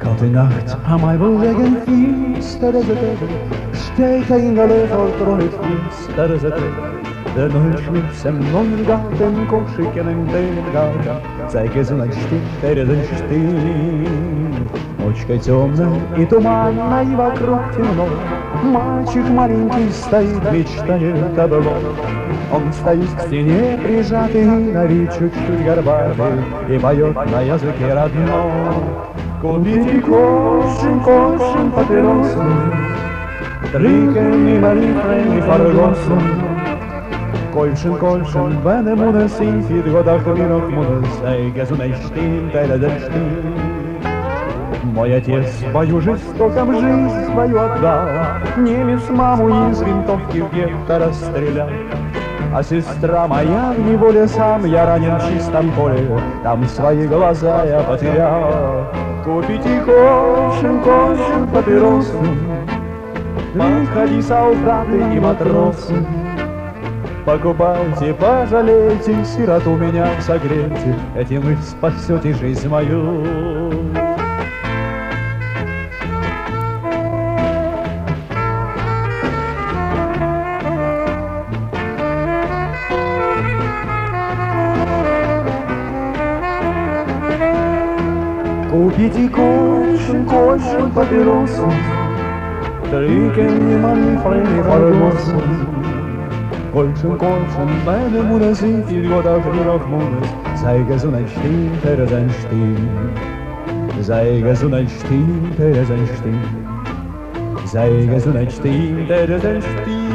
Gott in Nacht am Eibelwegen finster ist steht ein Galefort rohet finster ist der Neuschmitz im Nonnengarten Koschken im Dengarten Zeige so ein Stift, ist Stин Ночка темная и туманная, и вокруг темно Мальчик маленький стоит, мечтает о былом Он стоит к стене прижатый, на вид чуть-чуть горбатый И поет на языке родном Купите кошин, кошин папиросу Trinken i Marifren i Fargossen Kolschen, kolschen, wenn der Monat singt Für die Gott wie noch Monat Zeige so nicht stimmt, den stimmt Мой отец свою жестоком жизнь свою отдал Немец маму из винтовки в гетто расстрелял А сестра моя в неволе сам Я ранен в чистом поле Там свои глаза я потерял Купите кошин, кошин папиросы Подходи, солдаты и матросы Покупайте, пожалейте Сироту меня согрейте Этим вы спасете жизнь мою Купите кошин, кошин папиросу Trinken i Marifren i Fargossen Kolschen, kolschen, wenn der Monat singt Die Gott wie noch Monat Zeige so ein stimmt, ist ein stimmt Zeige so ein stimmt, ist ein stimmt Zeige so ein stimmt, ist ein stimmt